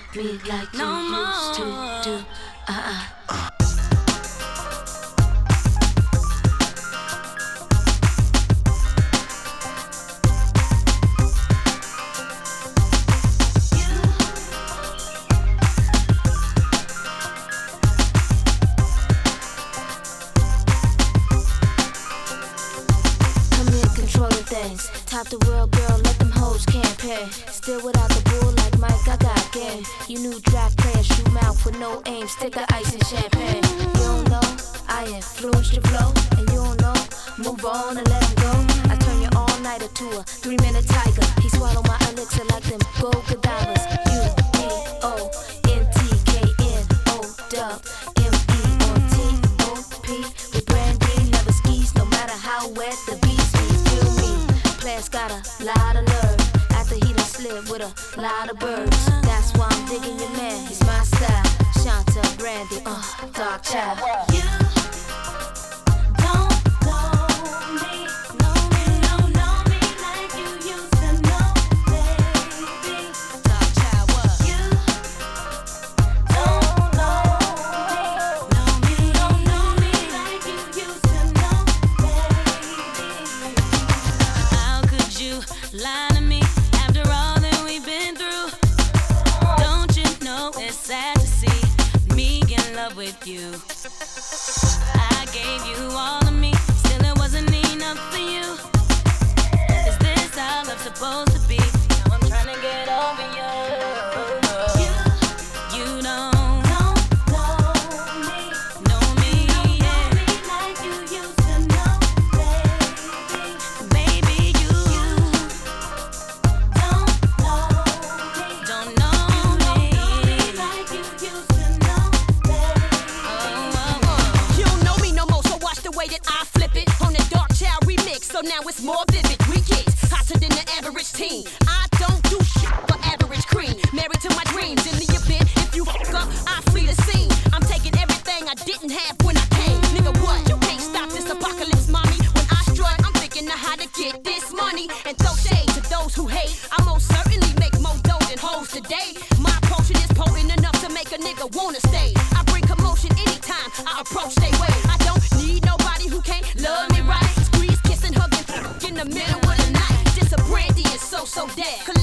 me like you used to do. Top the world, girl, let them hoes campaign. Still without the bull like Mike, I got game. You new draft player, shoot mouth with no aim, stick of ice and champagne. You don't know, I influence your flow, and you don't know, move on and let him go. I turn your all-nighter to a 3-minute tiger. He swallow my elixir like them gold cadavers. U-D-O-N-T-K-N-O-W-M-E-on-T-O-P with Brandy, never skis, no matter how wet the beats be. Feel me? Players got a lot of nerve after he done slid with a lot of birds. That's why I'm digging your man, he's my style. Shanta, Brandy, Dark Child. You don't know me like you used to know, baby. Dark Child, what? You don't know me like you used to know, baby. How could you lie to me after all that we've been through? Don't you know it's sad to see me in love with you? I gave you all of me, still it wasn't enough for you. Is this how love's supposed to be? Now I'm trying to get over you. You don't know me, yeah. Like you used to know, baby. Baby, you Don't know me like you used to know, baby. You don't know me no more, so watch the way that I flip it on the Dark Child remix. So now it's more vivid. We get hotter than the average teen. I don't do shit for average cream. Married to my dreams. In the event, if you fuck up, I flee the scene. I'm taking everything I didn't have when I came. Nigga, what? You can't stop this apocalypse, mommy. When I strut, I'm thinking of how to get this money and throw shade to those who hate. I most certainly make more dough than hoes today. My potion is potent enough to make a nigga wanna stay. I bring commotion anytime I approach they way. I don't need nobody who can't love me right. Squeeze, kissing, hugging in the middle of the night. Just a Brandy and so dead.